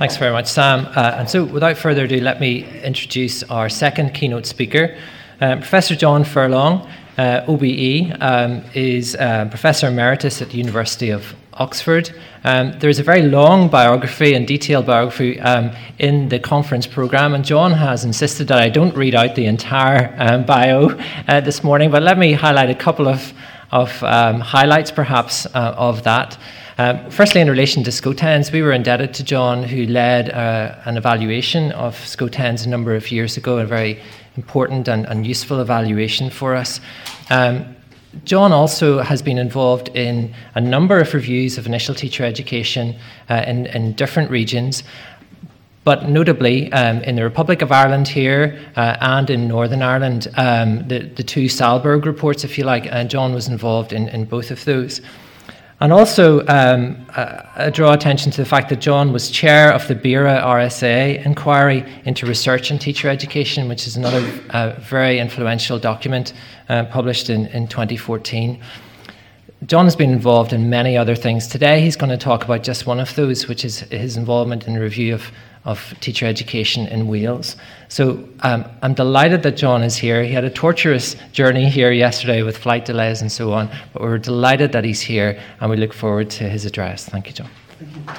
Thanks very much, Sam. And so without further ado, let me introduce our second keynote speaker. Professor John Furlong, OBE, is Professor Emeritus at the University of Oxford. There's a very long biography and detailed biography in the conference programme, and John has insisted that I don't read out the entire bio this morning, but let me highlight a couple of highlights perhaps of that. Firstly, in relation to SCO-10s, we were indebted to John, who led an evaluation of SCO-10s a number of years ago, a very important and useful evaluation for us. John also has been involved in a number of reviews of initial teacher education in different regions, but notably in the Republic of Ireland here and in Northern Ireland, the two Salberg reports, if you like, John was involved in both of those. And also draw attention to the fact that John was chair of the BERA RSA inquiry into research in teacher education, which is another very influential document published in 2014. John has been involved in many other things. Today he's going to talk about just one of those, which is his involvement in the review of teacher education in Wales. So I'm delighted that John is here. He had a torturous journey here yesterday with flight delays and so on, but we're delighted that he's here and we look forward to his address. Thank you, John. Thank you.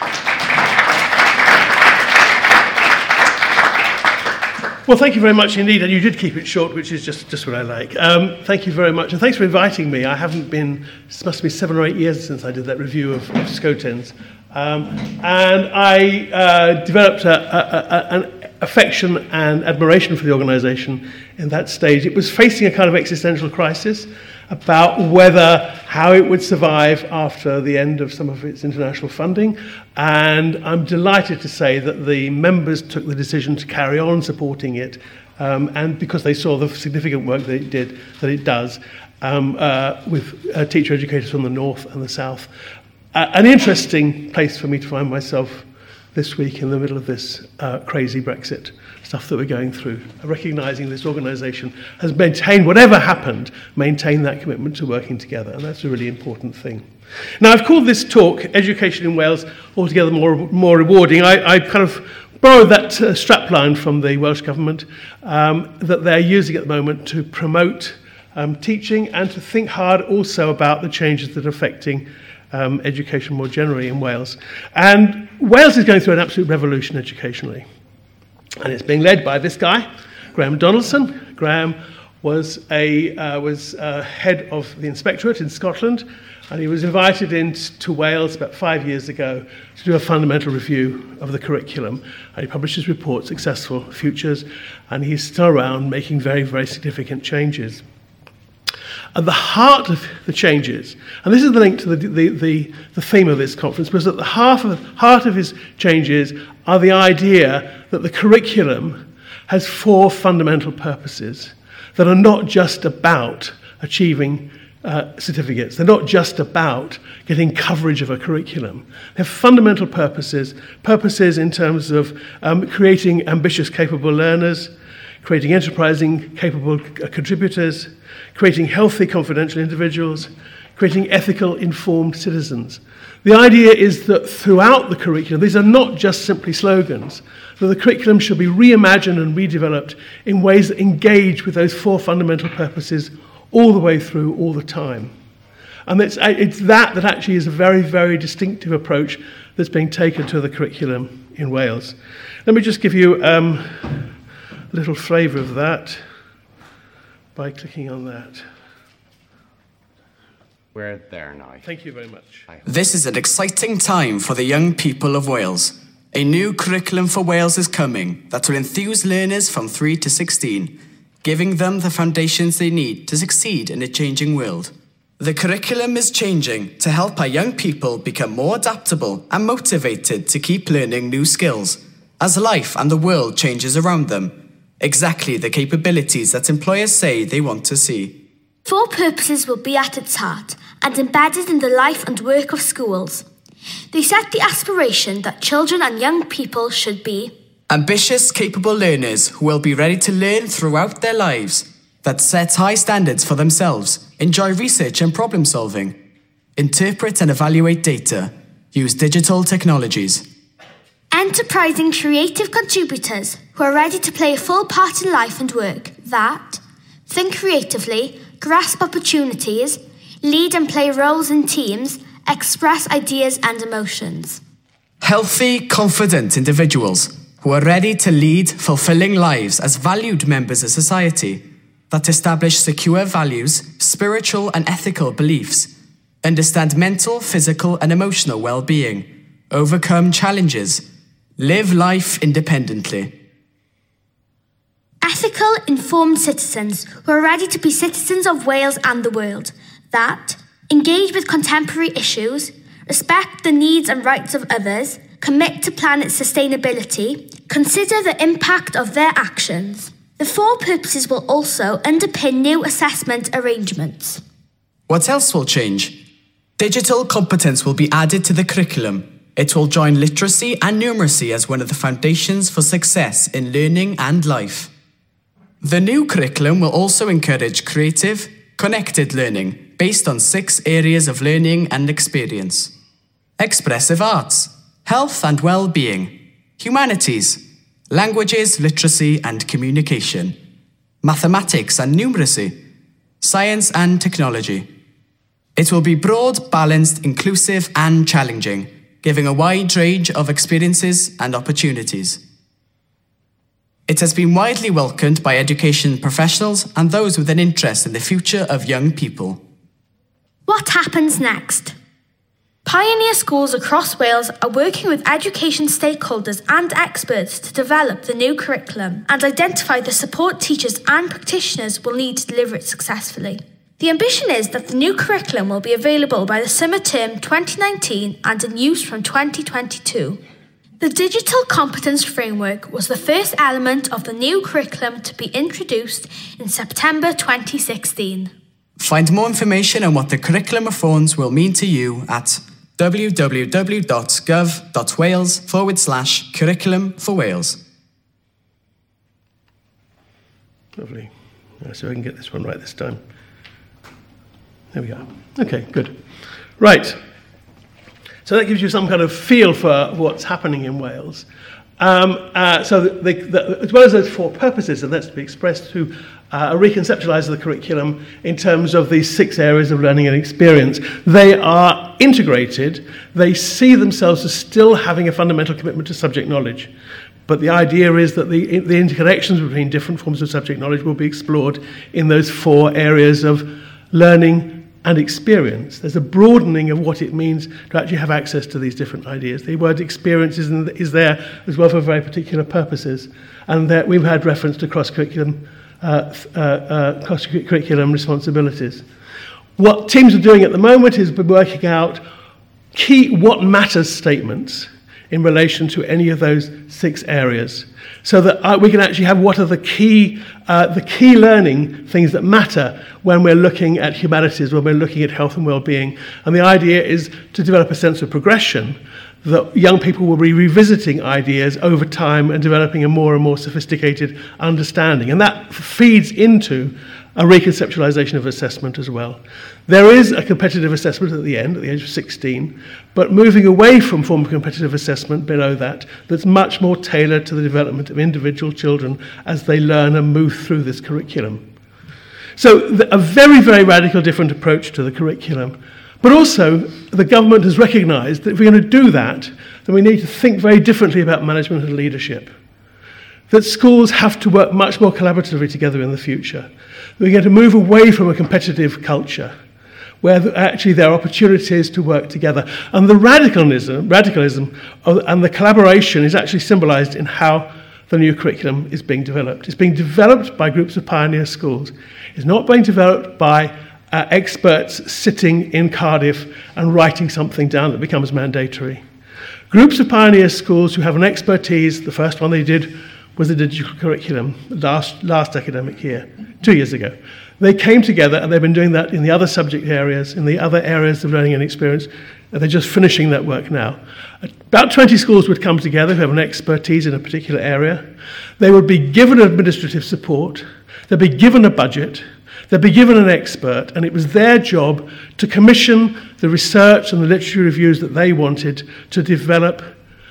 Well, thank you very much indeed, and you did keep it short, which is just what I like. Thank you very much, and thanks for inviting me. I haven't been, it must be 7 or 8 years since I did that review of SCO-10s. And I developed an affection and admiration for the organisation in that stage. It was facing a kind of existential crisis about how it would survive after the end of some of its international funding. And I'm delighted to say that the members took the decision to carry on supporting it, and because they saw the significant work that it does with teacher educators from the north and the south. An interesting place for me to find myself this week in the middle of this crazy Brexit stuff that we're going through, recognising this organisation has maintained, whatever happened, maintained that commitment to working together, and that's a really important thing. Now, I've called this talk, Education in Wales, Altogether More Rewarding. I kind of borrowed that strapline from the Welsh Government that they're using at the moment to promote teaching and to think hard also about the changes that are affecting education more generally in Wales. And Wales is going through an absolute revolution educationally. And it's being led by this guy, Graham Donaldson. Graham was head of the inspectorate in Scotland, and he was invited into Wales about 5 years ago to do a fundamental review of the curriculum. And he published his report, Successful Futures, and he's still around making very, very significant changes. At the heart of the changes, and this is the link to the theme of this conference, was at the heart of his changes are the idea that the curriculum has 4 fundamental purposes that are not just about achieving certificates. They're not just about getting coverage of a curriculum. They have fundamental purposes in terms of creating ambitious, capable learners, creating enterprising, capable contributors, creating healthy, confidential individuals, creating ethical, informed citizens. The idea is that throughout the curriculum, these are not just simply slogans, that the curriculum should be reimagined and redeveloped in ways that engage with those 4 fundamental purposes all the way through, all the time. And it's that actually is a very, very distinctive approach that's being taken to the curriculum in Wales. Let me just give you a little flavour of that by clicking on that. We're there now. Thank you very much. This is an exciting time for the young people of Wales. A new curriculum for Wales is coming that will enthuse learners from 3 to 16, giving them the foundations they need to succeed in a changing world. The curriculum is changing to help our young people become more adaptable and motivated to keep learning new skills as life and the world changes around them. Exactly the capabilities that employers say they want to see. 4 purposes will be at its heart and embedded in the life and work of schools. They set the aspiration that children and young people should be ambitious, capable learners who will be ready to learn throughout their lives, that set high standards for themselves, enjoy research and problem solving, interpret and evaluate data, use digital technologies. Enterprising creative contributors who are ready to play a full part in life and work that think creatively, grasp opportunities, lead and play roles in teams, express ideas and emotions. Healthy, confident individuals who are ready to lead fulfilling lives as valued members of society that establish secure values, spiritual and ethical beliefs, understand mental, physical and emotional well-being, overcome challenges, live life independently. Ethical, informed citizens who are ready to be citizens of Wales and the world, that engage with contemporary issues, respect the needs and rights of others, commit to planet sustainability, consider the impact of their actions. The 4 purposes will also underpin new assessment arrangements. What else will change? Digital competence will be added to the curriculum. It will join literacy and numeracy as one of the foundations for success in learning and life. The new curriculum will also encourage creative, connected learning based on 6 areas of learning and experience. Expressive arts, health and well-being, humanities, languages, literacy and communication, mathematics and numeracy, science and technology. It will be broad, balanced, inclusive and challenging, giving a wide range of experiences and opportunities. It has been widely welcomed by education professionals and those with an interest in the future of young people. What happens next? Pioneer schools across Wales are working with education stakeholders and experts to develop the new curriculum and identify the support teachers and practitioners will need to deliver it successfully. The ambition is that the new curriculum will be available by the summer term 2019 and in use from 2022. The Digital Competence Framework was the first element of the new curriculum to be introduced in September 2016. Find more information on what the curriculum reforms will mean to you at www.gov.wales/curriculum for Wales. Lovely. So I can get this one right this time. There we go. Okay, good. Right. So that gives you some kind of feel for what's happening in Wales. So as well as those 4 purposes, and that's to be expressed through a reconceptualize the curriculum in terms of these 6 areas of learning and experience. They are integrated. They see themselves as still having a fundamental commitment to subject knowledge. But the idea is that the interconnections between different forms of subject knowledge will be explored in those 4 areas of learning and experience. There's a broadening of what it means to actually have access to these different ideas. The word experience is there as well for very particular purposes. And that we've had reference to cross-curriculum responsibilities. What teams are doing at the moment is working out key what matters statements in relation to any of those 6 areas, so that we can actually have what are the key learning things that matter when we're looking at humanities, when we're looking at health and well-being. And the idea is to develop a sense of progression, that young people will be revisiting ideas over time and developing a more and more sophisticated understanding. And that feeds into a reconceptualization of assessment as well. There is a competitive assessment at the end, at the age of 16, but moving away from formal competitive assessment below that, that's much more tailored to the development of individual children as they learn and move through this curriculum. So a very, very radical different approach to the curriculum. But also, the government has recognised that if we're going to do that, then we need to think very differently about management and leadership. That schools have to work much more collaboratively together in the future. We're going to move away from a competitive culture, where actually there are opportunities to work together. And the radicalism and the collaboration is actually symbolised in how the new curriculum is being developed. It's being developed by groups of pioneer schools. It's not being developed by experts sitting in Cardiff and writing something down that becomes mandatory. Groups of pioneer schools who have an expertise, the first one they did was the digital curriculum last academic year, 2 years ago. They came together and they've been doing that in the other subject areas, in the other areas of learning and experience, and they're just finishing that work now. About 20 schools would come together who have an expertise in a particular area. They would be given administrative support, they'd be given a budget, they'd be given an expert, and it was their job to commission the research and the literature reviews that they wanted to develop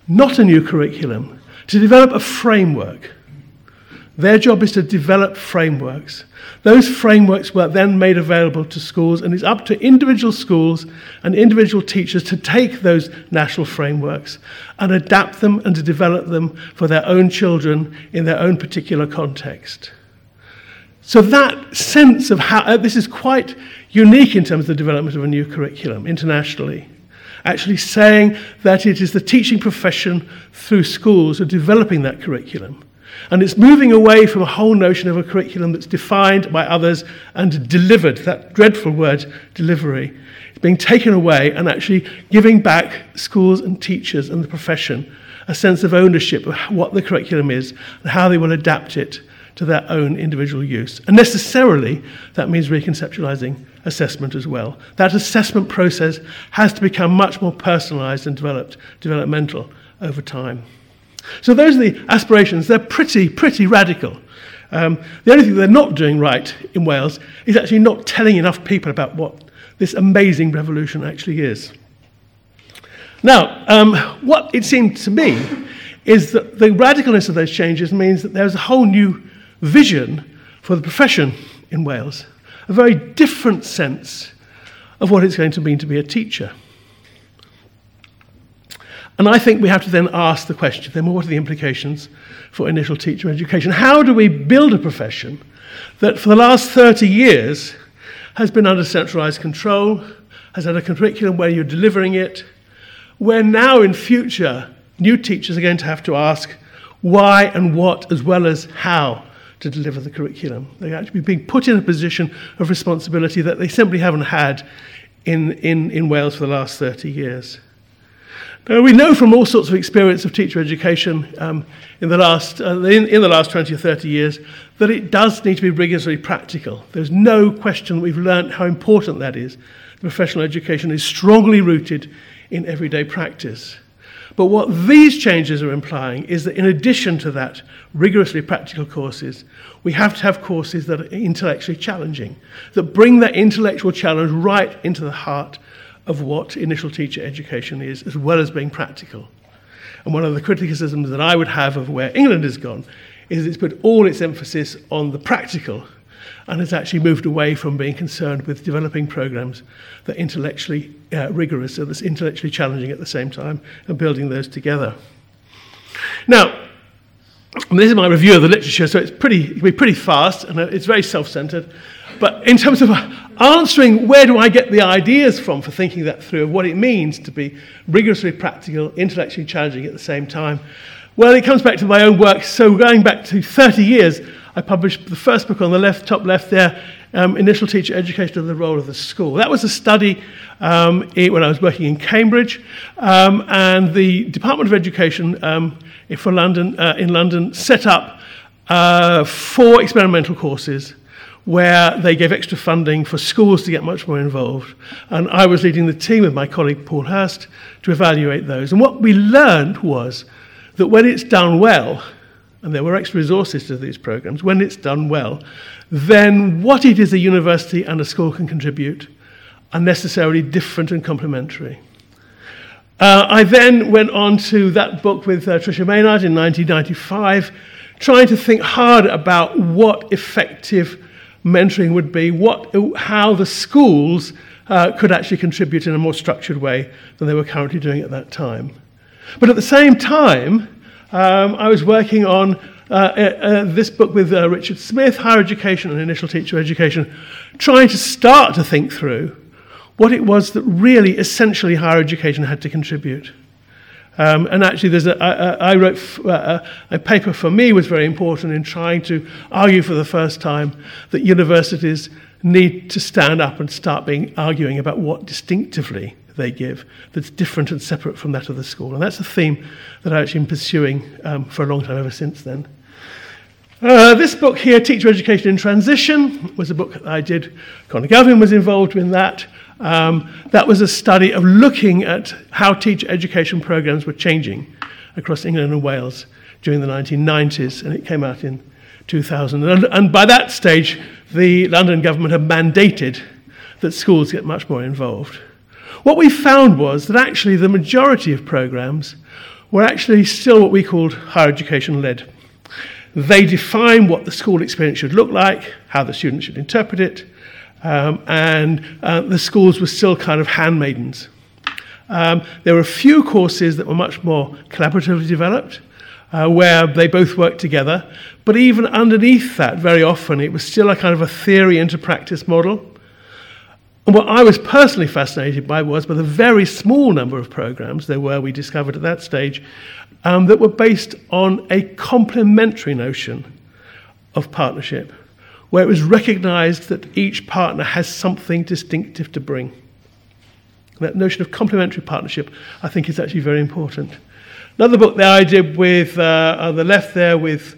not a new curriculum, to develop a framework. Their job is to develop frameworks. Those frameworks were then made available to schools, and it's up to individual schools and individual teachers to take those national frameworks and adapt them and to develop them for their own children in their own particular context. So that sense of how this is quite unique in terms of the development of a new curriculum internationally. Actually saying that it is the teaching profession through schools who are developing that curriculum. And it's moving away from a whole notion of a curriculum that's defined by others and delivered, that dreadful word, delivery. It's being taken away and actually giving back schools and teachers and the profession a sense of ownership of what the curriculum is and how they will adapt it to their own individual use. And necessarily, that means reconceptualizing assessment as well. That assessment process has to become much more personalized and developmental over time. So those are the aspirations. They're pretty radical. The only thing they're not doing right in Wales is actually not telling enough people about what this amazing revolution actually is. Now, what it seemed to me is that the radicalness of those changes means that there's a whole new vision for the profession in Wales, a very different sense of what it's going to mean to be a teacher. And I think we have to then ask the question, then what are the implications for initial teacher education? How do we build a profession that for the last 30 years has been under centralised control, has had a curriculum where you're delivering it, where now in future new teachers are going to have to ask why and what as well as how to deliver the curriculum. They're actually being put in a position of responsibility that they simply haven't had in Wales for the last 30 years. Now, we know from all sorts of experience of teacher education in the last 20 or 30 years that it does need to be rigorously practical. There's no question that we've learned how important that is. Professional education is strongly rooted in everyday practice. But what these changes are implying is that in addition to that rigorously practical courses, we have to have courses that are intellectually challenging, that bring that intellectual challenge right into the heart of what initial teacher education is, as well as being practical. And one of the criticisms that I would have of where England has gone is it's put all its emphasis on the practical and has actually moved away from being concerned with developing programs that are intellectually rigorous, so that's intellectually challenging at the same time, and building those together. Now, this is my review of the literature, so it can be pretty fast, and it's very self-centered. But in terms of answering where do I get the ideas from for thinking that through, of what it means to be rigorously practical, intellectually challenging at the same time, well, it comes back to my own work. So going back to 30 years, I published the first book on the left, top left there, Initial Teacher Education and the Role of the School. That was a study when I was working in Cambridge, and the Department of Education in London set up 4 experimental courses where they gave extra funding for schools to get much more involved. And I was leading the team with my colleague Paul Hurst to evaluate those. And what we learned was that when it's done well, and there were extra resources to these programs, when it's done well, then what it is a university and a school can contribute are necessarily different and complementary. I then went on to that book with Tricia Maynard in 1995, trying to think hard about what effective mentoring would be, how the schools could actually contribute in a more structured way than they were currently doing at that time. But at the same time, I was working on this book with Richard Smith, Higher Education and Initial Teacher Education, trying to start to think through what it was that really essentially higher education had to contribute. And actually, I wrote a paper for me was very important in trying to argue for the first time that universities need to stand up and start arguing about what distinctively they give that's different and separate from that of the school. And that's a theme that I've actually been pursuing for a long time ever since then. This book here, Teacher Education in Transition, was a book that I did. Conor Gavin was involved in that. That was a study of looking at how teacher education programs were changing across England and Wales during the 1990s, and it came out in 2000. And by that stage, the London government had mandated that schools get much more involved. What we found was that actually the majority of programs were actually still what we called higher education led. They defined what the school experience should look like, how the students should interpret it, and the schools were still kind of handmaidens. There were a few courses that were much more collaboratively developed, where they both worked together, but even underneath that, very often, it was still a kind of a theory into practice model. And what I was personally fascinated by was the very small number of programs there were, we discovered at that stage, that were based on a complementary notion of partnership, where it was recognized that each partner has something distinctive to bring. That notion of complementary partnership, I think, is actually very important. Another book that I did with, on the left there, with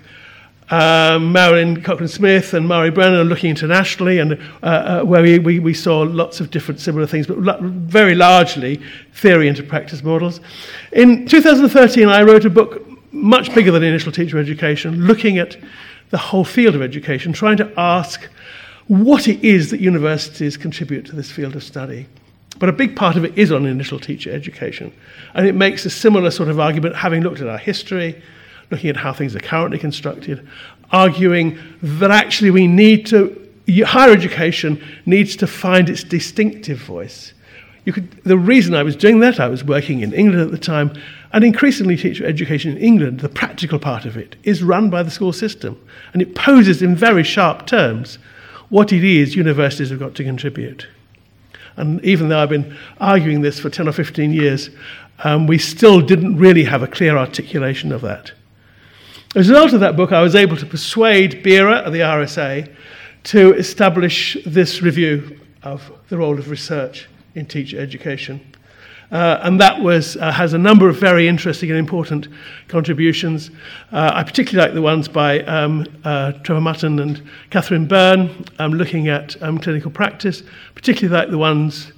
Marilyn Cochran-Smith and Mari Brennan, looking internationally, and where we saw lots of different similar things, but very largely theory into practice models. In 2013, I wrote a book much bigger than Initial Teacher Education, looking at the whole field of education, trying to ask what it is that universities contribute to this field of study. But a big part of it is on initial teacher education. And it makes a similar sort of argument, having looked at our history, looking at how things are currently constructed, arguing that actually we need to, higher education needs to find its distinctive voice. The reason I was doing that, I was working in England at the time, and increasingly teacher education in England, the practical part of it, is run by the school system. And it poses in very sharp terms what it is universities have got to contribute. And even though I've been arguing this for 10 or 15 years, we still didn't really have a clear articulation of that. As a result of that book, I was able to persuade BERA and the RSA to establish this review of the role of research in teacher education. And that has a number of very interesting and important contributions. I particularly like the ones by Trevor Mutton and Catherine Byrne, looking at clinical practice. Particularly like the ones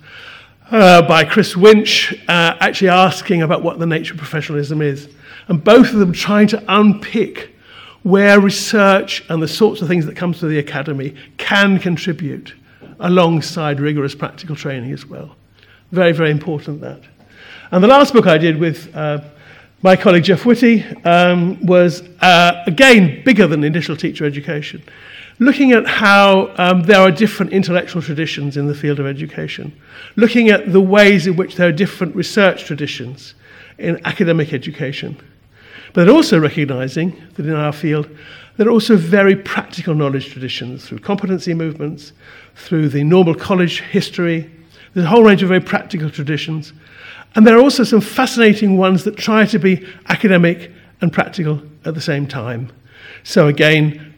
by Chris Winch, actually asking about what the nature of professionalism is. And both of them trying to unpick where research and the sorts of things that come through the academy can contribute alongside rigorous practical training as well. Very, very important, that. And the last book I did with my colleague Jeff Whitty was, again, bigger than initial teacher education, looking at how there are different intellectual traditions in the field of education, looking at the ways in which there are different research traditions in academic education, but also recognizing that in our field there are also very practical knowledge traditions through competency movements, through the normal college history. There's a whole range of very practical traditions. And there are also some fascinating ones that try to be academic and practical at the same time. So again,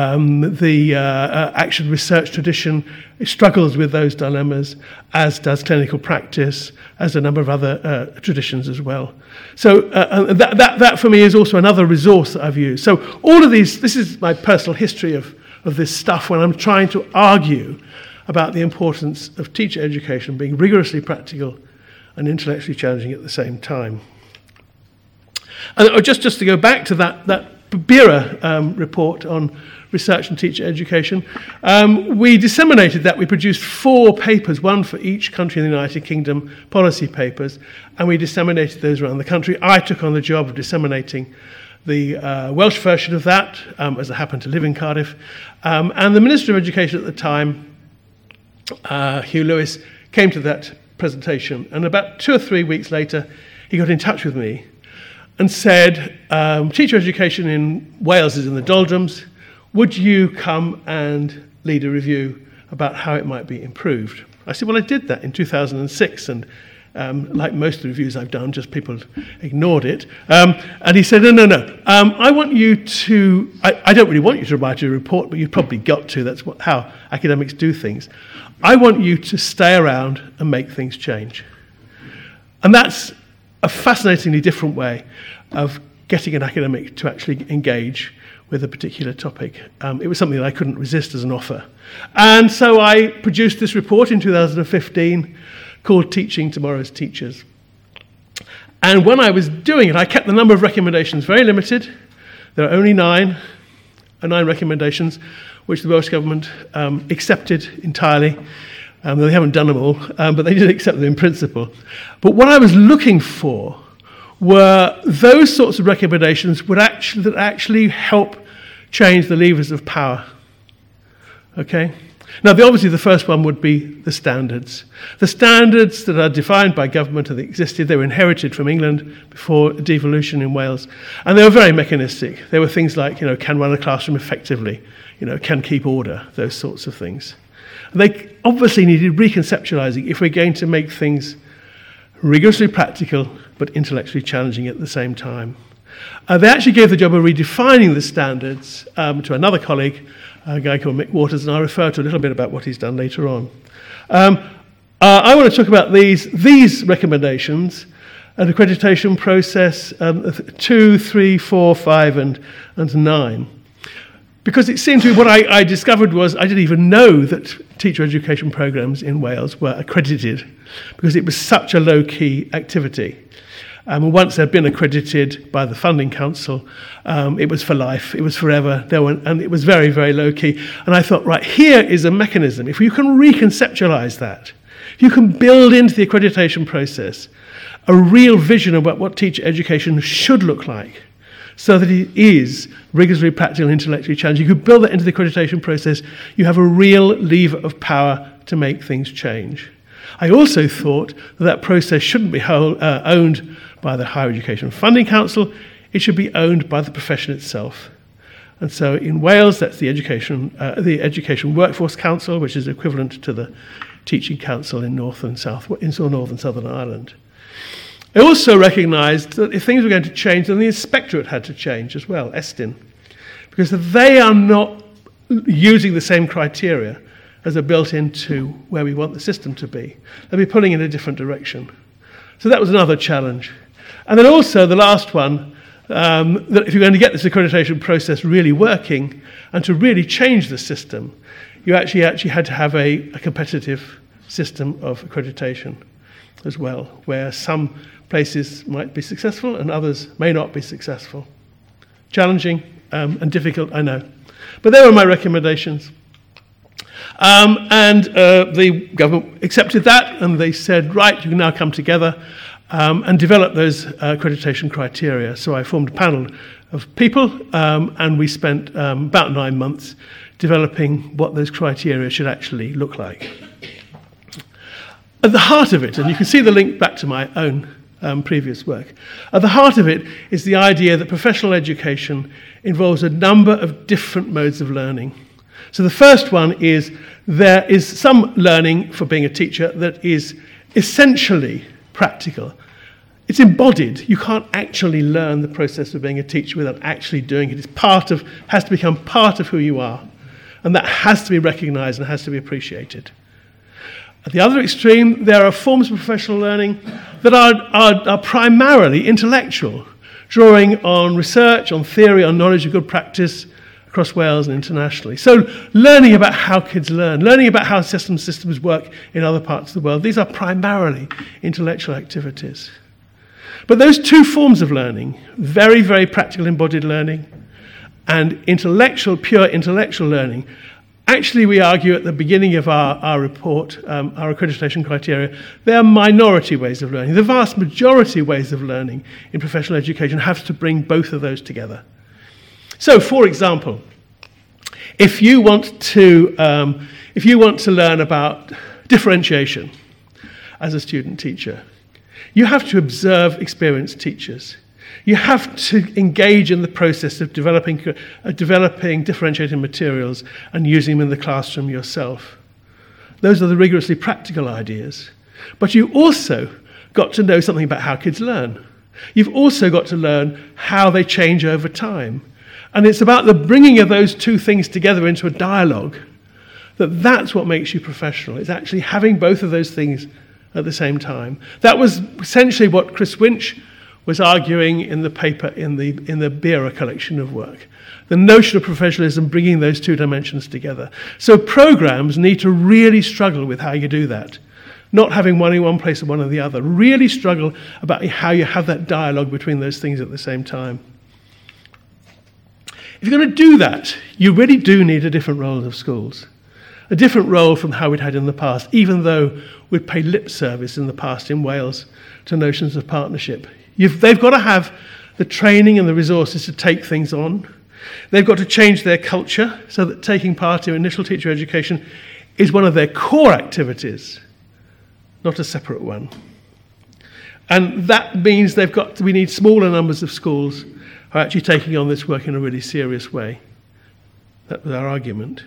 the action research tradition struggles with those dilemmas, as does clinical practice, as a number of other traditions as well. So that for me is also another resource that I've used. So all of these, this is my personal history of this stuff when I'm trying to argue about the importance of teacher education being rigorously practical and intellectually challenging at the same time. And just to go back to that BERA report on research and teacher education, we disseminated that. We produced 4 papers, one for each country in the United Kingdom, policy papers, and we disseminated those around the country. I took on the job of disseminating the Welsh version of that, as I happened to live in Cardiff. And the Minister of Education at the time, Hugh Lewis, came to that presentation, and about 2 or 3 weeks later he got in touch with me and said, teacher education in Wales is in the doldrums, would you come and lead a review about how it might be improved? I said, well, I did that in 2006, and like most of the reviews I've done, just people ignored it. And he said, no, I want you to, I don't really want you to write a report, but you've probably got to, that's how academics do things. I want you to stay around and make things change. And that's a fascinatingly different way of getting an academic to actually engage with a particular topic. It was something that I couldn't resist as an offer. And so I produced this report in 2015 called Teaching Tomorrow's Teachers. And when I was doing it, I kept the number of recommendations very limited. There are only 9 recommendations, which the Welsh Government accepted entirely. They haven't done them all, but they did accept them in principle. But what I was looking for were those sorts of recommendations that actually help change the levers of power. Okay? Now, obviously, the first one would be the standards. The standards that are defined by government and that existed, they were inherited from England before devolution in Wales. And they were very mechanistic. They were things like, can run a classroom effectively, can keep order, those sorts of things. And they obviously needed reconceptualizing if we're going to make things rigorously practical but intellectually challenging at the same time. They actually gave the job of redefining the standards to another colleague, a guy called Mick Waters, and I'll refer to a little bit about what he's done later on. I want to talk about these recommendations, an accreditation process 2, 3, 4, 5, and 9. Because it seemed to me what I discovered was I didn't even know that teacher education programs in Wales were accredited because it was such a low-key activity. Once they'd been accredited by the Funding Council, it was for life, it was forever, and it was very, very low-key. And I thought, right, here is a mechanism. If you can reconceptualize that, if you can build into the accreditation process a real vision about what teacher education should look like, so that it is rigorously practical and intellectually challenging, you could build that into the accreditation process, you have a real lever of power to make things change. I also thought that process shouldn't be owned by the Higher Education Funding Council, it should be owned by the profession itself. And so in Wales, that's the Education Workforce Council, which is equivalent to the Teaching Council in North and Southern Ireland. I also recognised that if things were going to change, then the inspectorate had to change as well, Estyn, because they are not using the same criteria as are built into where we want the system to be. They'll be pulling in a different direction. So that was another challenge. And then also the last one, that if you're going to get this accreditation process really working and to really change the system, you actually had to have a competitive system of accreditation as well, where some places might be successful and others may not be successful. Challenging and difficult, I know. But they were my recommendations. And the government accepted that, and they said, right, you can now come together and develop those accreditation criteria. So I formed a panel of people, and we spent about 9 months developing what those criteria should actually look like. At the heart of it, and you can see the link back to my own previous work, at the heart of it is the idea that professional education involves a number of different modes of learning. So the first one is there is some learning for being a teacher that is essentially practical. It's embodied. You can't actually learn the process of being a teacher without actually doing it. It's has to become part of who you are. And that has to be recognised and has to be appreciated. At the other extreme, there are forms of professional learning that are primarily intellectual, drawing on research, on theory, on knowledge of good practice across Wales and internationally. So learning about how kids learn, learning about how systems work in other parts of the world, these are primarily intellectual activities. But those two forms of learning, very, very practical embodied learning and pure intellectual learning, actually we argue at the beginning of our report, our accreditation criteria, they are minority ways of learning. The vast majority of ways of learning in professional education have to bring both of those together. So, for example, if you want to learn about differentiation as a student teacher, you have to observe experienced teachers. You have to engage in the process of developing differentiating materials and using them in the classroom yourself. Those are the rigorously practical ideas. But you also got to know something about how kids learn. You've also got to learn how they change over time. And it's about the bringing of those two things together into a dialogue that's what makes you professional. It's actually having both of those things at the same time. That was essentially what Chris Winch was arguing in the paper in the Bera collection of work. The notion of professionalism, bringing those two dimensions together. So programs need to really struggle with how you do that. Not having one in one place and one in the other. Really struggle about how you have that dialogue between those things at the same time. If you're going to do that, you really do need a different role of schools. A different role from how we'd had in the past, even though we'd paid lip service in the past in Wales to notions of partnership. They've got to have the training and the resources to take things on. They've got to change their culture so that taking part in initial teacher education is one of their core activities, not a separate one. And that means we need smaller numbers of schools who are actually taking on this work in a really serious way. That was our argument.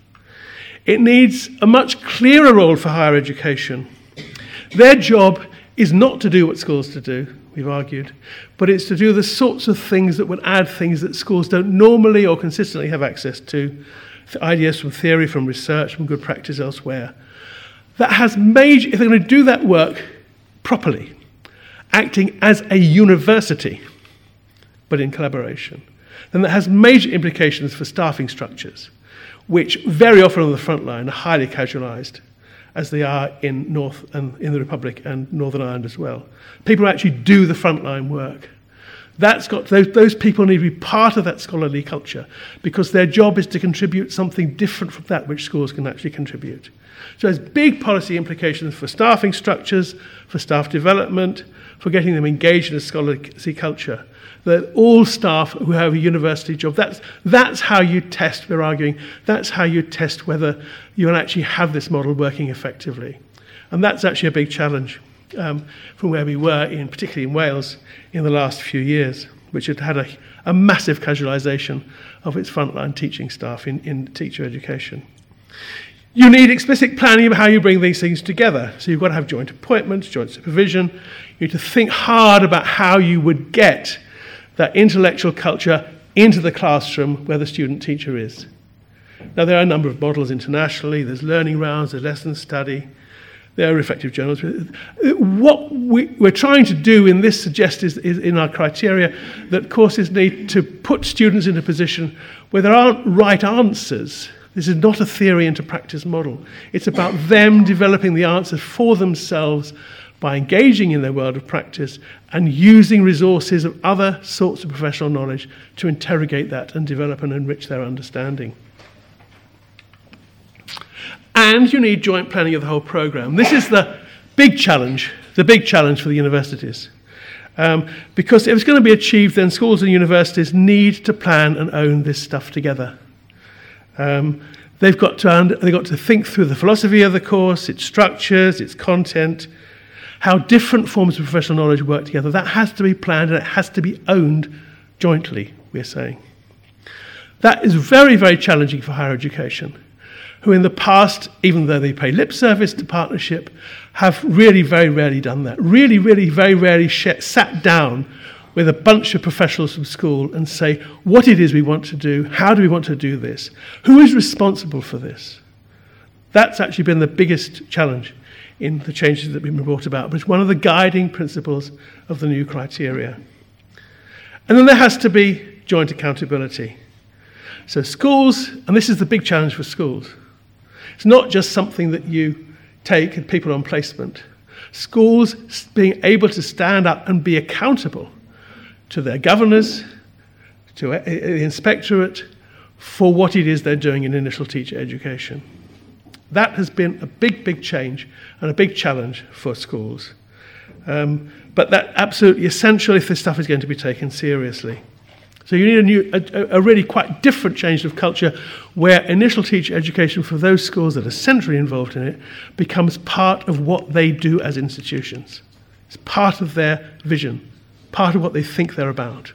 It needs a much clearer role for higher education. Their job is not to do what schools to do, we've argued, but it's to do the sorts of things that would add things that schools don't normally or consistently have access to, ideas from theory, from research, from good practice elsewhere. That has if they're going to do that work properly, acting as a university, but in collaboration, then that has major implications for staffing structures, which very often on the front line are highly casualised, as they are in the Republic and Northern Ireland as well. People who actually do the frontline work. Those people need to be part of that scholarly culture because their job is to contribute something different from that which schools can actually contribute. So there's big policy implications for staffing structures, for staff development, for getting them engaged in a scholarly culture. That all staff who have a university job, that's how you test, we're arguing, that's how you test whether you can actually have this model working effectively. And that's actually a big challenge from where we were, particularly in Wales, in the last few years, which had had a massive casualisation of its frontline teaching staff in teacher education. You need explicit planning of how you bring these things together. So you've got to have joint appointments, joint supervision. You need to think hard about how you would get that intellectual culture into the classroom where the student teacher is. Now, there are a number of models internationally. There's learning rounds, there's lesson study, there are effective journals. What we're trying to do in this suggest is in our criteria that courses need to put students in a position where there aren't right answers. This is not a theory into practice model. It's about them developing the answers for themselves by engaging in their world of practice and using resources of other sorts of professional knowledge to interrogate that and develop and enrich their understanding. And you need joint planning of the whole programme. This is the big challenge for the universities. Because if it's going to be achieved, then schools and universities need to plan and own this stuff together. They've got to think through the philosophy of the course, its structures, its content, how different forms of professional knowledge work together. That has to be planned and it has to be owned jointly, we're saying. That is very, very challenging for higher education, who in the past, even though they pay lip service to partnership, have really very rarely done that. Really, really very rarely sat down with a bunch of professionals from school and say what it is we want to do, how do we want to do this, who is responsible for this. That's actually been the biggest challenge in the changes that have been brought about, but it's one of the guiding principles of the new criteria. And then there has to be joint accountability. So schools, and this is the big challenge for schools, it's not just something that you take and people on placement. Schools being able to stand up and be accountable to their governors, to the inspectorate, for what it is they're doing in initial teacher education. That has been a big, big change and a big challenge for schools. But that's absolutely essential if this stuff is going to be taken seriously. So you need a really quite different change of culture where initial teacher education for those schools that are centrally involved in it becomes part of what they do as institutions. It's part of their vision, part of what they think they're about.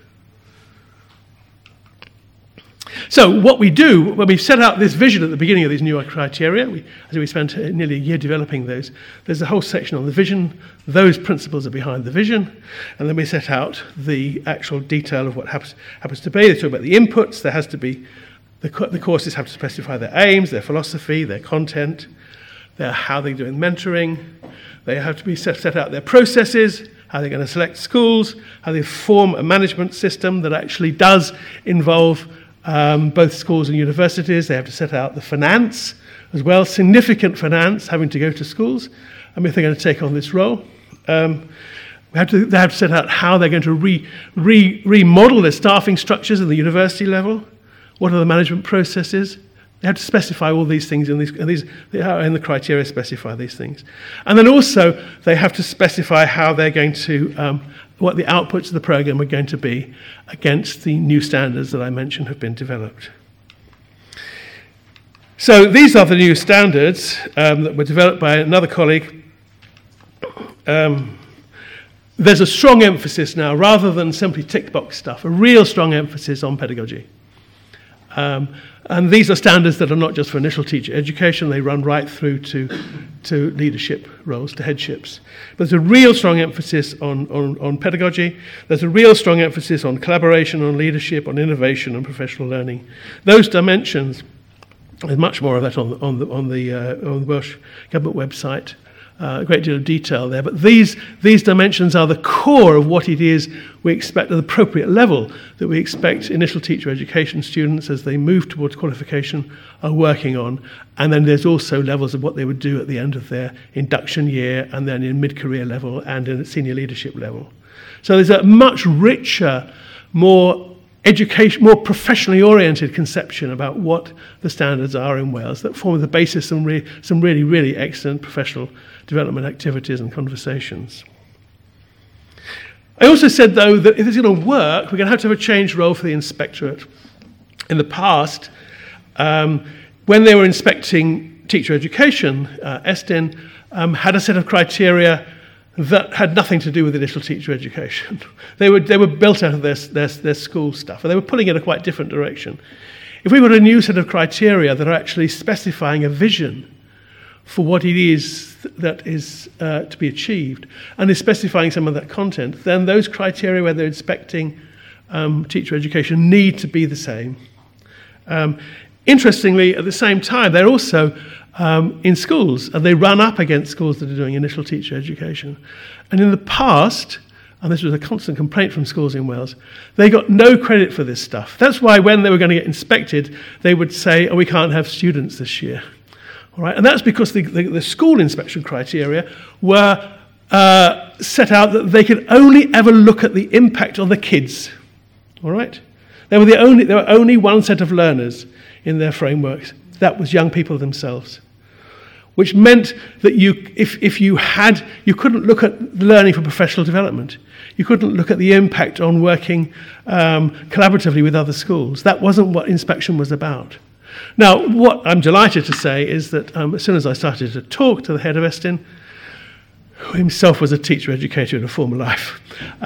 So what we do, when we set out this vision at the beginning of these new criteria, we spent nearly a year developing those, there's a whole section on the vision, those principles are behind the vision, and then we set out the actual detail of what happens to be. They talk about the inputs, there has to be, the courses have to specify their aims, their philosophy, their content, how they're doing mentoring, they have to be set out their processes, how they're going to select schools, how they form a management system that actually does involve both schools and universities. They have to set out the finance as well, significant finance having to go to schools, and if they're going to take on this role. They have to set out how they're going to remodel their staffing structures at the university level. What are the management processes? They have to specify all these things, and these in the criteria specify these things. And then also they have to specify how they're going to what the outputs of the program are going to be against the new standards that I mentioned have been developed. So these are the new standards that were developed by another colleague. There's a strong emphasis now, rather than simply tick box stuff, a real strong emphasis on pedagogy. And these are standards that are not just for initial teacher education, they run right through to leadership roles, to headships. There's a real strong emphasis on pedagogy, there's a real strong emphasis on collaboration, on leadership, on innovation, and professional learning. Those dimensions, there's much more of that on the Welsh Government website. A great deal of detail there, but these dimensions are the core of what it is we expect at the appropriate level that we expect initial teacher education students, as they move towards qualification, are working on. And then there's also levels of what they would do at the end of their induction year, and then in mid-career level and in senior leadership level. So there's a much richer, more professionally oriented conception about what the standards are in Wales that form the basis of some really, really excellent professional development activities and conversations. I also said, though, that if it's going to work, we're going to have a changed role for the inspectorate. In the past, when they were inspecting teacher education, Estyn had a set of criteria that had nothing to do with initial teacher education. They were built out of their school stuff, and they were pulling in a quite different direction. If we got a new set of criteria that are actually specifying a vision for what it is that is to be achieved, and is specifying some of that content, then those criteria where they're inspecting teacher education need to be the same. Interestingly, at the same time, they're also in schools, and they run up against schools that are doing initial teacher education. And in the past, and this was a constant complaint from schools in Wales, they got no credit for this stuff. That's why when they were going to get inspected, they would say, oh, we can't have students this year. All right? And that's because the school inspection criteria were set out that they could only ever look at the impact on the kids. All right? There were only one set of learners in their frameworks. That was young people themselves, which meant that you couldn't look at learning for professional development. You couldn't look at the impact on working collaboratively with other schools. That wasn't what inspection was about. Now, what I'm delighted to say is that as soon as I started to talk to the head of Estyn, who himself was a teacher educator in a former life,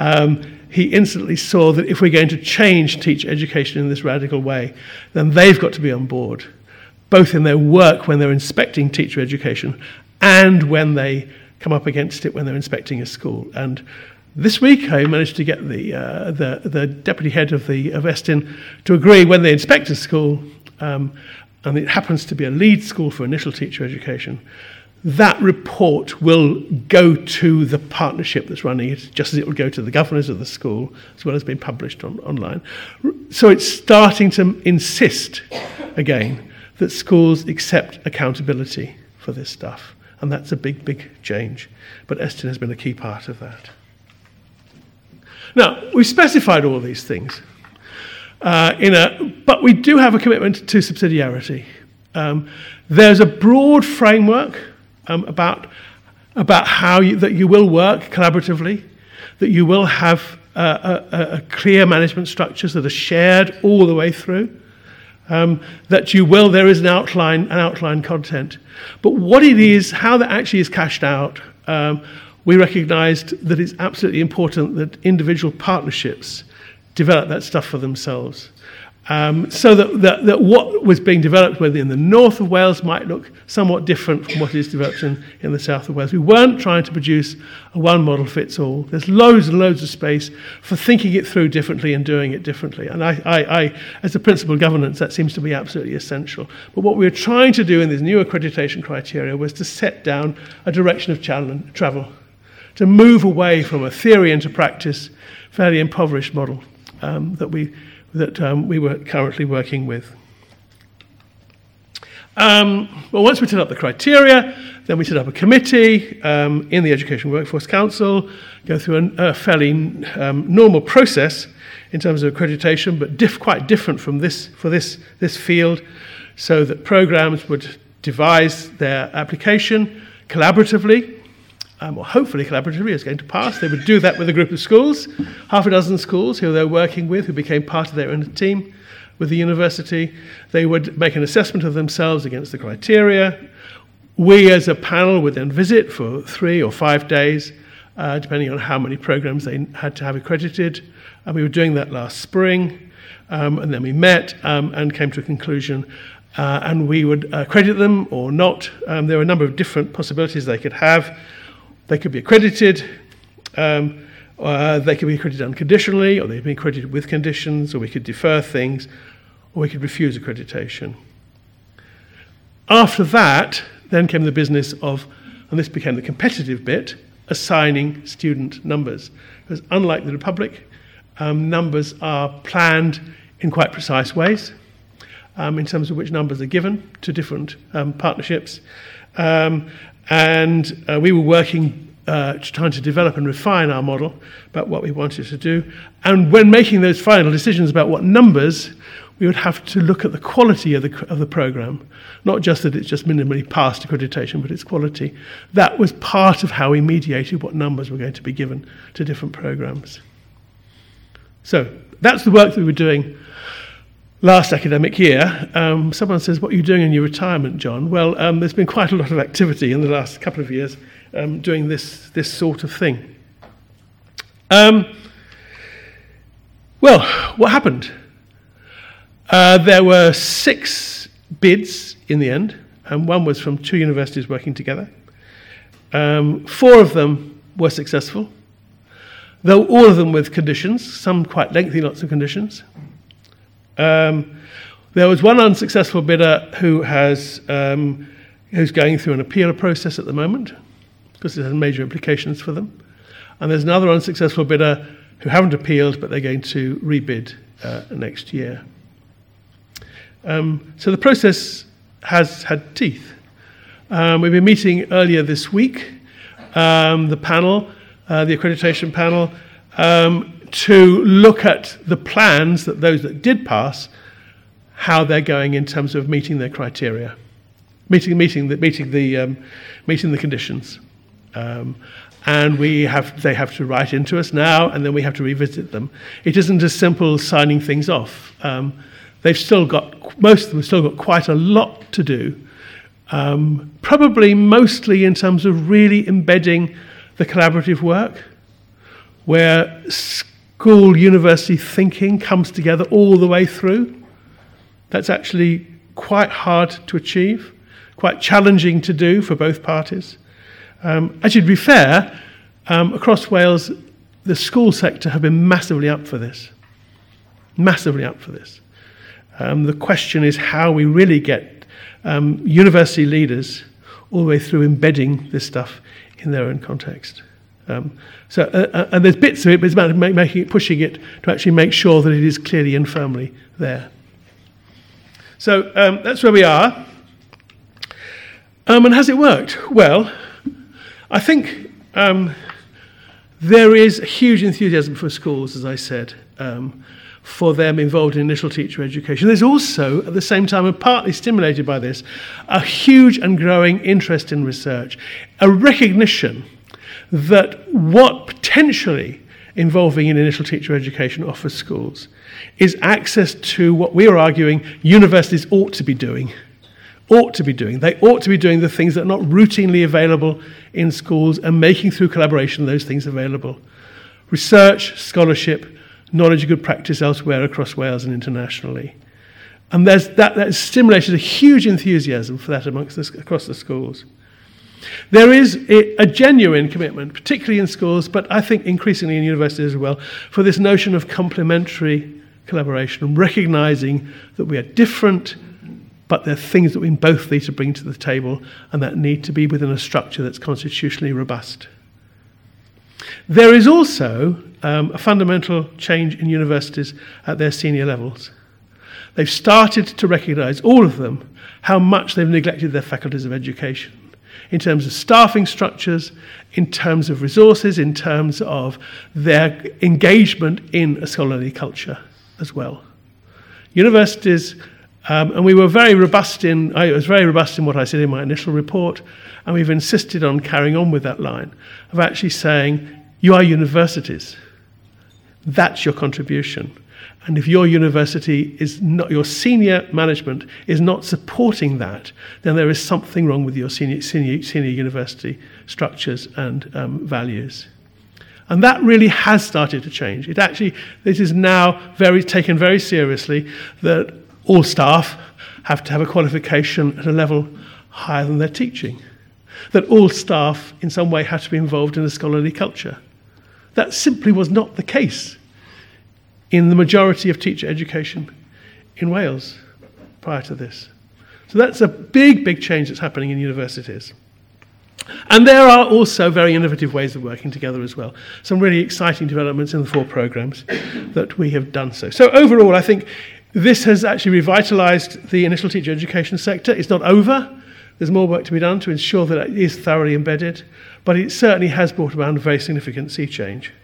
he instantly saw that if we're going to change teacher education in this radical way, then they've got to be on board, both in their work when they're inspecting teacher education and when they come up against it when they're inspecting a school. And this week I managed to get the deputy head of Estyn to agree when they inspect a school, and it happens to be a lead school for initial teacher education, that report will go to the partnership that's running it, just as it will go to the governors of the school, as well as being published online. So it's starting to insist, again, that schools accept accountability for this stuff. And that's a big, big change. But Estyn has been a key part of that. Now, we've specified all these things, but we do have a commitment to subsidiarity. There's a broad framework about how you will work collaboratively, that you will have a clear management structures that are shared all the way through. There is an outline content. But what it is, how that actually is cashed out, we recognised that it's absolutely important that individual partnerships develop that stuff for themselves. So that what was being developed within the north of Wales might look somewhat different from what is developed in the south of Wales. We weren't trying to produce a one model fits all. There's loads and loads of space for thinking it through differently and doing it differently. And I as a principal governance, that seems to be absolutely essential. But what we were trying to do in this new accreditation criteria was to set down a direction of travel, to move away from a theory into practice, fairly impoverished model that we were currently working with. Well, once we set up the criteria, then we set up a committee in the Education Workforce Council, go through a fairly normal process in terms of accreditation, but quite different from this field, so that programs would devise their application collaboratively or hopefully collaboratively, is going to pass. They would do that with a group of schools, half a dozen schools who they're working with, who became part of their own team with the university. They would make an assessment of themselves against the criteria. We as a panel would then visit for 3 or 5 days, depending on how many programs they had to have accredited. And we were doing that last spring. And then we met and came to a conclusion. And we would accredit them or not. There were a number of different possibilities they could have. They could be accredited. They could be accredited unconditionally, or they could be accredited with conditions, or we could defer things, or we could refuse accreditation. After that, then came the business of, and this became the competitive bit, assigning student numbers. Because unlike the Republic, numbers are planned in quite precise ways in terms of which numbers are given to different partnerships. And we were working trying to develop and refine our model about what we wanted to do. And when making those final decisions about what numbers, we would have to look at the quality of the program, not just that it's just minimally passed accreditation, but its quality. That was part of how we mediated what numbers were going to be given to different programs. So that's the work that we were doing last academic year. Someone says, what are you doing in your retirement, John? Well, there's been quite a lot of activity in the last couple of years doing this sort of thing. Well, what happened? There were 6 bids in the end, and one was from 2 universities working together. 4 of them were successful, though all of them with conditions, some quite lengthy, lots of conditions. There was one unsuccessful bidder who's going through an appeal process at the moment, because it has major implications for them. And there's another unsuccessful bidder who haven't appealed, but they're going to rebid next year. So the process has had teeth. We've been meeting earlier this week, the panel, the accreditation panel, to look at the plans that those that did pass, how they're going in terms of meeting their criteria, meeting the conditions. And they have to write into us now, and then we have to revisit them. It isn't as simple as signing things off. Most of them have still got quite a lot to do, probably mostly in terms of really embedding the collaborative work, where school, university thinking comes together all the way through. That's actually quite hard to achieve, quite challenging to do for both parties. Actually, to be fair, across Wales, the school sector have been massively up for this. Massively up for this. The question is how we really get university leaders all the way through embedding this stuff in their own context. And there's bits of it, but it's about pushing it to actually make sure that it is clearly and firmly there. So that's where we are. And has it worked? Well, I think there is a huge enthusiasm for schools, as I said, for them involved in initial teacher education. There's also, at the same time, and partly stimulated by this, a huge and growing interest in research, a recognition that what potentially involving in initial teacher education offers schools is access to what we are arguing universities ought to be doing. They ought to be doing the things that are not routinely available in schools and making through collaboration those things available. Research, scholarship, knowledge of good practice elsewhere across Wales and internationally. And that has stimulated a huge enthusiasm for that across the schools. There is a genuine commitment, particularly in schools, but I think increasingly in universities as well, for this notion of complementary collaboration and recognising that we are different, but there are things that we both need to bring to the table and that need to be within a structure that's constitutionally robust. There is also a fundamental change in universities at their senior levels. They've started to recognise, all of them, how much they've neglected their faculties of education in terms of staffing structures, in terms of resources, in terms of their engagement in a scholarly culture as well. Universities And we were very robust I was very robust in what I said in my initial report, and we've insisted on carrying on with that line of actually saying, you are universities. That's your contribution. And if your university is not, your senior management is not supporting that, then there is something wrong with your senior university structures and values. And that really has started to change. This is now taken very seriously that all staff have to have a qualification at a level higher than their teaching. That all staff in some way have to be involved in a scholarly culture. That simply was not the case in the majority of teacher education in Wales prior to this. So that's a big, big change that's happening in universities. And there are also very innovative ways of working together as well. Some really exciting developments in the 4 programmes that we have done so. So overall, I think this has actually revitalised the initial teacher education sector. It's not over. There's more work to be done to ensure that it is thoroughly embedded, but it certainly has brought about a very significant sea change.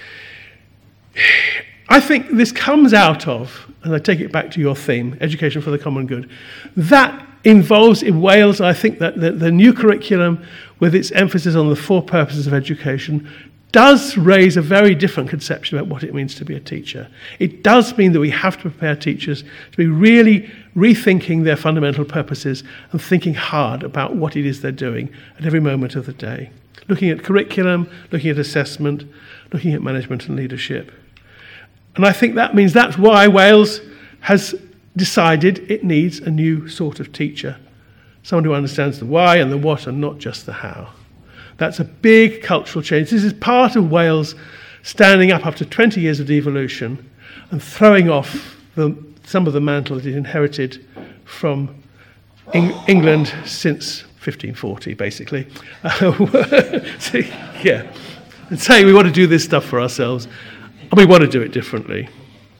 I think this comes out of, and I take it back to your theme, education for the common good, that involves in Wales, I think that the new curriculum with its emphasis on the 4 purposes of education does raise a very different conception about what it means to be a teacher. It does mean that we have to prepare teachers to be really rethinking their fundamental purposes and thinking hard about what it is they're doing at every moment of the day. Looking at curriculum, looking at assessment, looking at management and leadership. And I think that means that's why Wales has decided it needs a new sort of teacher. Someone who understands the why and the what and not just the how. That's a big cultural change. This is part of Wales standing up after 20 years of devolution and throwing off some of the mantle that it inherited from England since 1540, basically. Yeah. And saying we want to do this stuff for ourselves and we want to do it differently.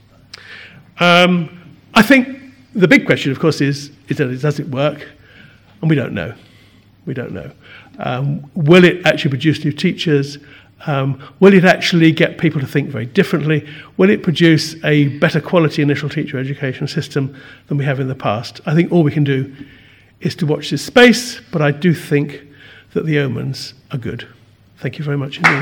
I think the big question, of course, is does it work? And we don't know. We don't know. Will it actually produce new teachers? Will it actually get people to think very differently? Will it produce a better quality initial teacher education system than we have in the past? I think all we can do is to watch this space, but I do think that the omens are good. Thank you very much indeed.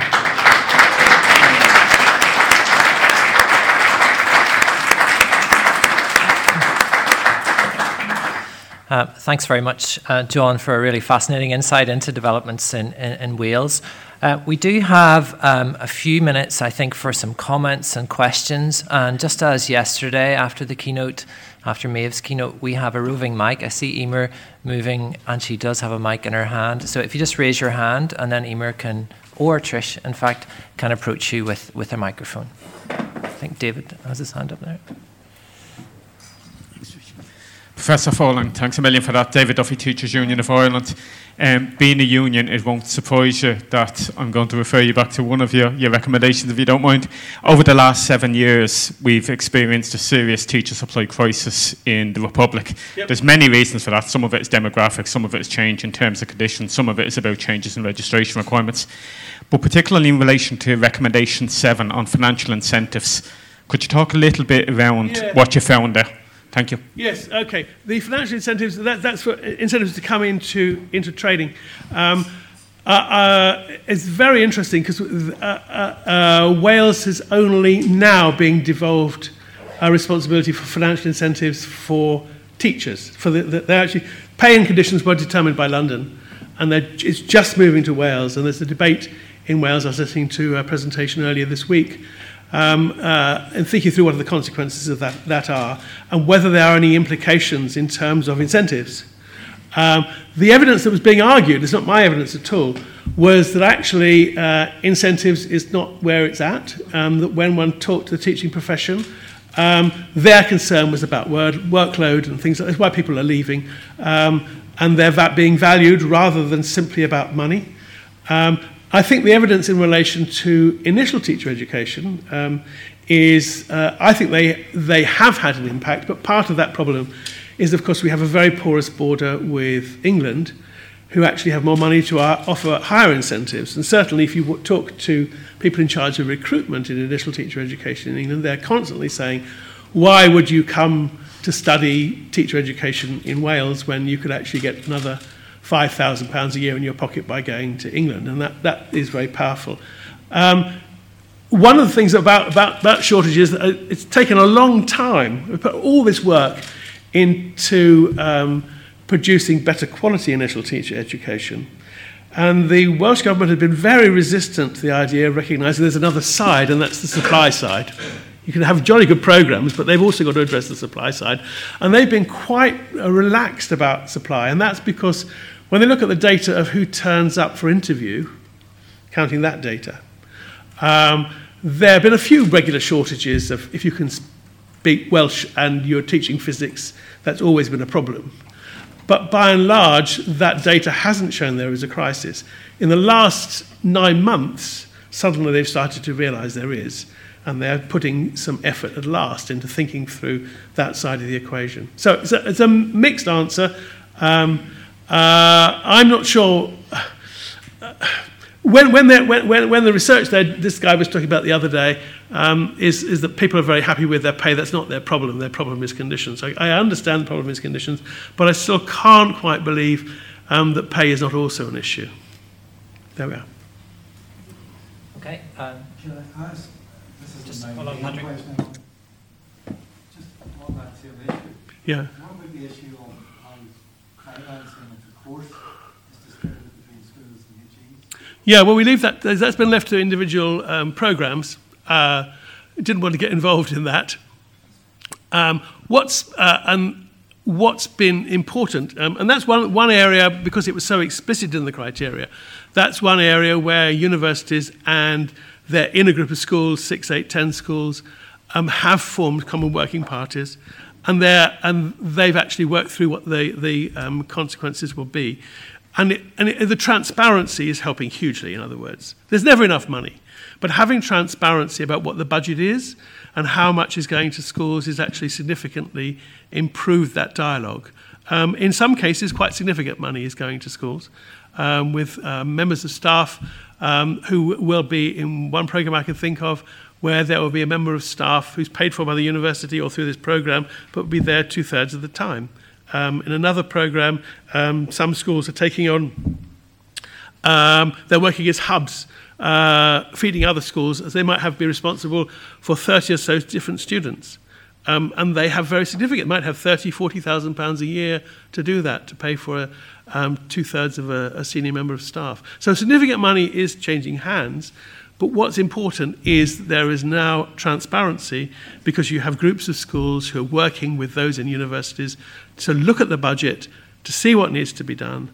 Thanks very much, John, for a really fascinating insight into developments in Wales. We do have a few minutes, I think, for some comments and questions. And just as yesterday, after Maeve's keynote, we have a roving mic. I see Emer moving, and she does have a mic in her hand. So if you just raise your hand, and then Emer can, or Trish, in fact, can approach you with a microphone. I think David has his hand up there. Professor Folling, thanks a million for that. David Duffy, Teachers Union of Ireland. Being a union, it won't surprise you that I'm going to refer you back to one of your recommendations, if you don't mind. Over the last 7 years, we've experienced a serious teacher supply crisis in the Republic. Yep. There's many reasons for that. Some of it is demographic, some of it is change in terms of conditions, some of it is about changes in registration requirements. But particularly in relation to recommendation 7 on financial incentives, could you talk a little bit around what you found there? Thank you. Yes, okay. The financial incentives, that's for incentives to come into trading. It's very interesting because Wales is only now being devolved responsibility for financial incentives for teachers. They're actually pay and conditions were determined by London, and it's just moving to Wales. And there's a debate in Wales. I was listening to a presentation earlier this week. And thinking through what the consequences of that are, and whether there are any implications in terms of incentives. The evidence that was being argued, it's not my evidence at all, was that actually incentives is not where it's at, that when one talked to the teaching profession, their concern was about workload and things like that. That's why people are leaving, and they're being valued rather than simply about money. I think the evidence in relation to initial teacher education is, I think they have had an impact, but part of that problem is, of course, we have a very porous border with England, who actually have more money to offer higher incentives. And certainly if you talk to people in charge of recruitment in initial teacher education in England, they're constantly saying, why would you come to study teacher education in Wales when you could actually get another £5,000 a year in your pocket by going to England, and that is very powerful. One of the things about shortages, it's taken a long time. We put all this work into producing better quality initial teacher education. And the Welsh Government had been very resistant to the idea of recognising there's another side, and that's the supply side. You can have jolly good programmes, but they've also got to address the supply side. And they've been quite relaxed about supply, and that's because when they look at the data of who turns up for interview, counting that data, there have been a few regular shortages of if you can speak Welsh and you're teaching physics, that's always been a problem. But by and large, that data hasn't shown there is a crisis. In the last 9 months, suddenly they've started to realise there is, and they're putting some effort at last into thinking through that side of the equation. So it's a mixed answer. I'm not sure. When the research that this guy was talking about the other day is that people are very happy with their pay. That's not their problem. Their problem is conditions. So I understand the problem is conditions, but I still can't quite believe that pay is not also an issue. There we are. Okay. Can I ask? This is Just my hold on, main Patrick. question. Just on that same issue. Yeah. What about the issue of how financing of the course is distributed between schools and HEs? Yeah, well, we leave that. That's been left to individual programmes. Didn't want to get involved in that. What's been important, and that's one area, because it was so explicit in the criteria, that's one area where universities and their inner group of schools, 6, 8, 10 schools, have formed common working parties, and they've actually worked through what the consequences will be. And the transparency is helping hugely, in other words. There's never enough money. But having transparency about what the budget is and how much is going to schools is actually significantly improved that dialogue. In some cases, quite significant money is going to schools, with members of staff who will be in one programme I can think of where there will be a member of staff who's paid for by the university or through this programme, but will be there 2/3 of the time. In another programme, some schools are taking on, they're working as hubs, feeding other schools, as they might be responsible for 30 or so different students. And they have very significant, might have £30,000, £40,000 a year to do that, to pay for 2/3 of a senior member of staff. So significant money is changing hands. But what's important is there is now transparency, because you have groups of schools who are working with those in universities to look at the budget, to see what needs to be done.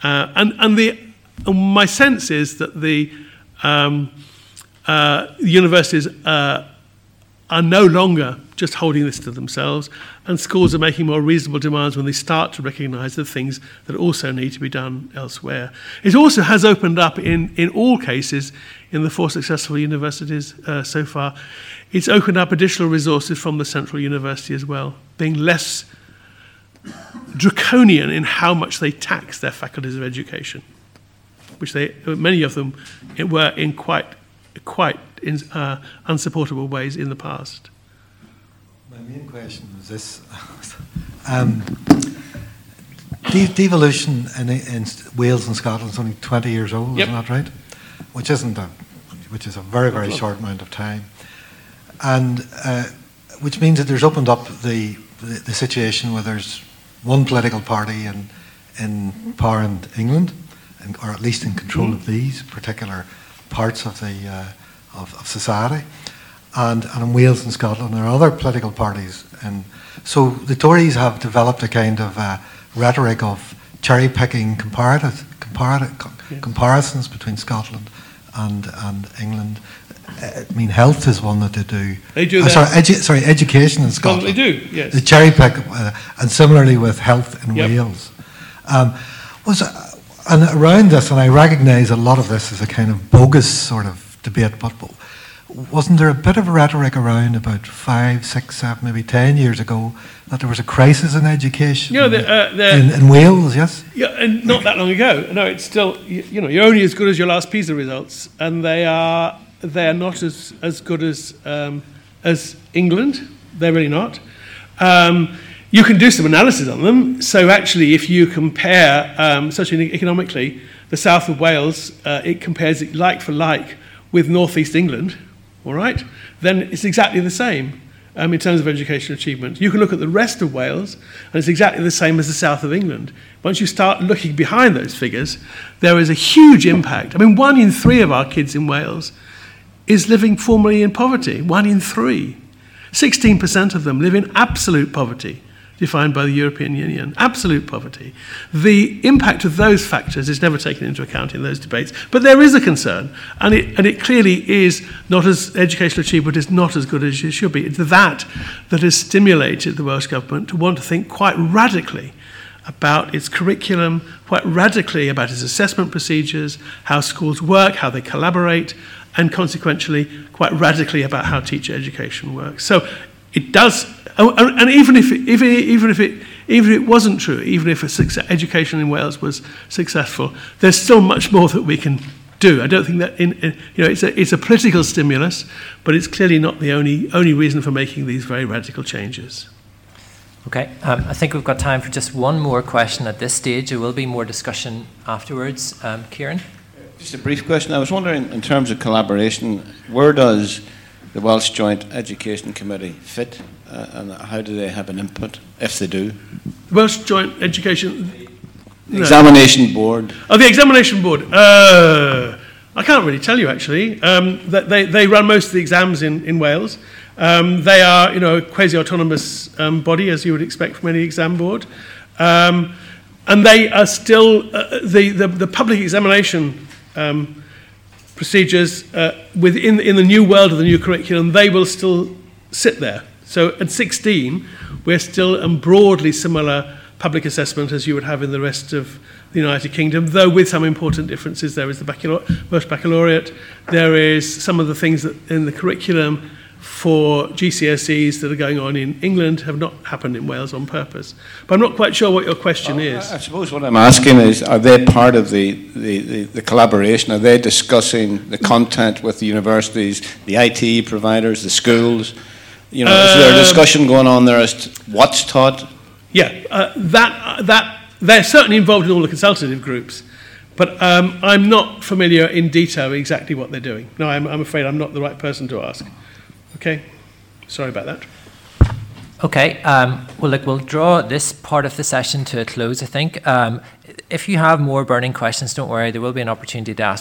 My sense is that the universities are no longer just holding this to themselves, and schools are making more reasonable demands when they start to recognise the things that also need to be done elsewhere. It also has opened up in all cases, in the 4 successful universities so far, it's opened up additional resources from the central university as well, being less draconian in how much they tax their faculties of education, which many of them were in quite unsupportable ways in the past. My main question was this. Devolution in Wales and Scotland is only 20 years old, Yep. isn't that right? Which is a very, very short amount of time. And which means that there's opened up the situation where there's one political party in power in England, or at least in control of these particular parts of the of society, and in Wales and Scotland there are other political parties, and so the Tories have developed a kind of rhetoric of cherry picking comparisons between Scotland and England. I mean, health is one that they do. They do that. Sorry, education in Scotland. Well, they do, yes. The cherry pick, and similarly with health in Yep. Wales. And around this, and I recognise a lot of this as a kind of bogus sort of debate, but wasn't there a bit of rhetoric around about 5, 6, 7, maybe 10 years ago that there was a crisis in education in Wales? Yes. Yeah, and not that long ago. No, it's still, you're only as good as your last PISA results, and they are not as good as England. They're really not. You can do some analysis on them. So actually, if you compare socioeconomically, the south of Wales, it compares it like for like with northeast England, all right? Then it's exactly the same in terms of educational achievement. You can look at the rest of Wales, and it's exactly the same as the south of England. Once you start looking behind those figures, there is a huge impact. I mean, 1 in 3 of our kids in Wales is living formally in poverty. 1 in 3. 16% of them live in absolute poverty, defined by the European Union. Absolute poverty. The impact of those factors is never taken into account in those debates, but there is a concern, and it clearly is not as educational achievement is not as good as it should be. It's that has stimulated the Welsh Government to want to think quite radically about its curriculum, quite radically about its assessment procedures, how schools work, how they collaborate, and consequentially quite radically about how teacher education works. So it does, and even if it wasn't true, even if education in Wales was successful, there's still much more that we can do. I don't think that it's a political stimulus, but it's clearly not the only reason for making these very radical changes. Okay, I think we've got time for just one more question at this stage. There will be more discussion afterwards. Kieran? Just a brief question. I was wondering, in terms of collaboration, where does the Welsh Joint Education Committee fit, and how do they have an input, if they do? The Welsh Joint Education... Examination Board. Oh, the Examination Board. I can't really tell you, actually. They run most of the exams in Wales. They are, a quasi-autonomous body, as you would expect from any exam board. And they are still... the public examination procedures within the new world of the new curriculum, they will still sit there. So at 16, we're still broadly similar public assessment as you would have in the rest of the United Kingdom, though with some important differences. There is the Welsh Baccalaureate, there is some of the things that in the curriculum for GCSEs that are going on in England have not happened in Wales on purpose. But I'm not quite sure what your question is. I suppose what I'm asking is, are they part of the collaboration? Are they discussing the content with the universities, the IT providers, the schools? Is there a discussion going on there as to what's taught? Yeah, that they're certainly involved in all the consultative groups, but I'm not familiar in detail exactly what they're doing. No, I'm afraid I'm not the right person to ask. Okay, sorry about that. Okay, well, look, we'll draw this part of the session to a close, I think. If you have more burning questions, don't worry, there will be an opportunity to ask